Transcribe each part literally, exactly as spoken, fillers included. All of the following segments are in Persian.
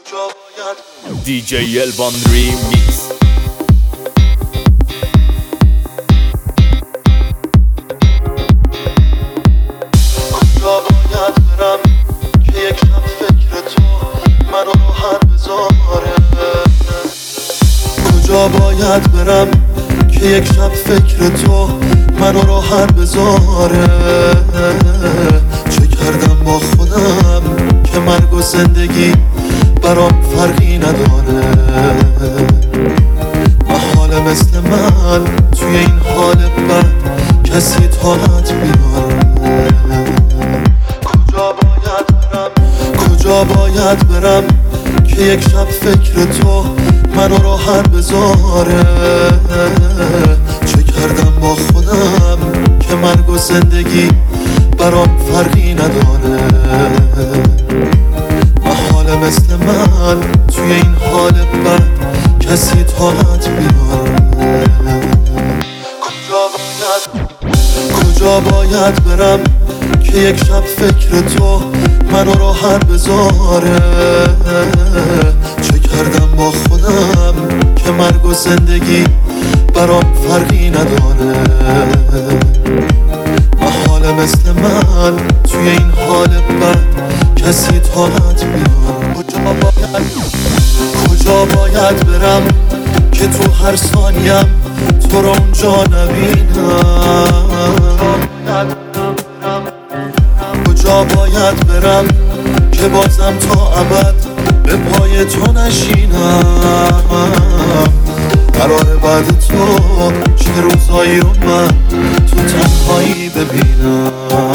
دی جی الوان ریمیکس. کجا باید برم که یک شب فکر تو منو راحت بذاره؟ کجا باید برم که یک شب فکر تو منو راحت بذاره؟ چه کردم با خودم که مرگ و زندگی برام فرقی نداره؟ محاله مثل من توی این حال بد کسی طاقت بیاره. کجا باید برم کجا باید برم که یک شب فکر تو منو راحت بذاره؟ چه کردم با خودم که مرگ و زندگی برام فرقی نداره؟ محاله مثل من توی این حال بد کسی طاقت بیاره. کجا باید کجا باید برم که یک شب فکر تو منو راحت بذاره؟ چه کردم با خودم که مرگ و زندگی برام فرقی نداره؟ محاله مثل من توی این حال بد کسی طاقت بیاره. کجا باید کجا باید برم که تو هر ثانیم تو رو اونجا نبینم؟ کجا باید برم که بازم تا ابد به پای تو نشینم؟ قراره بعد تو چه روزایی رو من تو تنهایی ببینم؟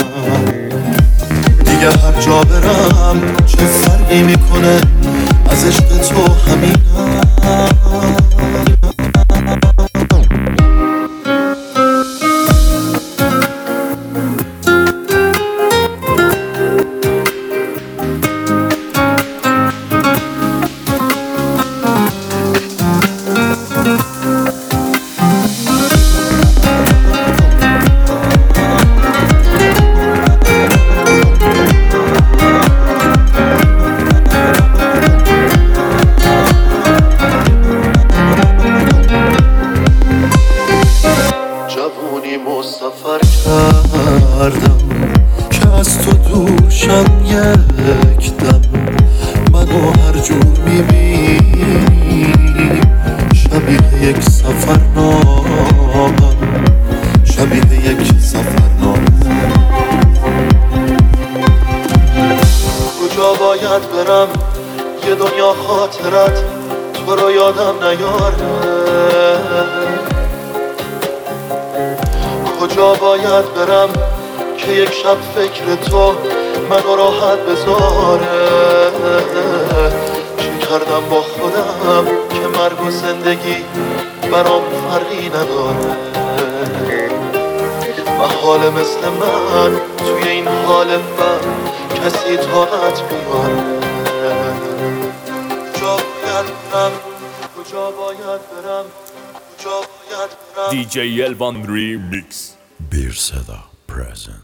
دیگه هر جا برم چه فرقی میکنه از عشق تو همینم. سفر کردم که از تو دور شم یک دم، منو هر جور میبینی شبیه یک سفرنامه، شبیه یک سفرنامه. کجا باید برم یه دنیا خاطرت تو رو یادم نیاره؟ کجا باید برم که یک شب فکر تو منو راحت بذاره؟ چه کردم با خودم که مرگ و زندگی برام فرقی نداره؟ محاله مثل من توی این حال بد کسی طاقت بیاره. کجا باید برم کجا باید برم کجا باید برم دی جی الوان ریمیکس. Bir Seda present.